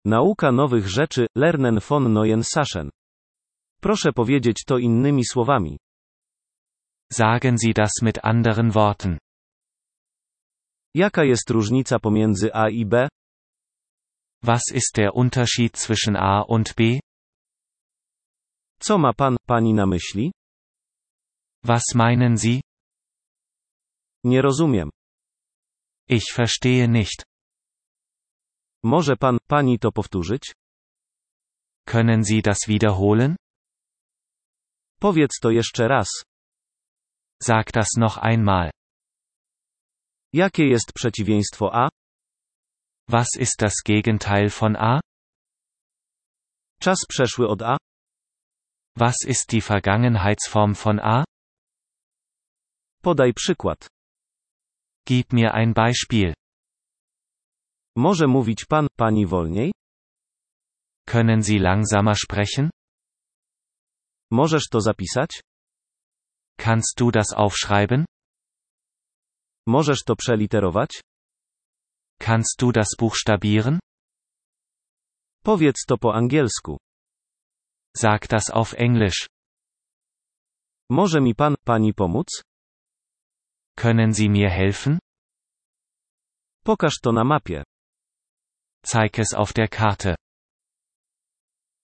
Nauka nowych rzeczy, lernen von neuen Sachen. Proszę powiedzieć to innymi słowami. Sagen Sie das mit anderen Worten. Jaka jest różnica pomiędzy A i B? Was ist der Unterschied zwischen A und B? Co ma pan, pani na myśli? Was meinen Sie? Nie rozumiem. Ich verstehe nicht. Może pan, pani to powtórzyć? Können Sie das wiederholen? Powiedz to jeszcze raz. Sag das noch einmal. Jakie jest przeciwieństwo A? Was ist das Gegenteil von A? Czas przeszły od A? Was ist die Vergangenheitsform von A? Podaj przykład. Gib mir ein Beispiel. Może mówić pan, pani wolniej? Können Sie langsamer sprechen? Możesz to zapisać? Kannst du das aufschreiben? Możesz to przeliterować? Kannst du das buchstabieren? Powiedz to po angielsku. Sag das auf Englisch. Może mi pan, pani pomóc? Können Sie mir helfen? Pokaż to na mapie. Zeig es auf der Karte.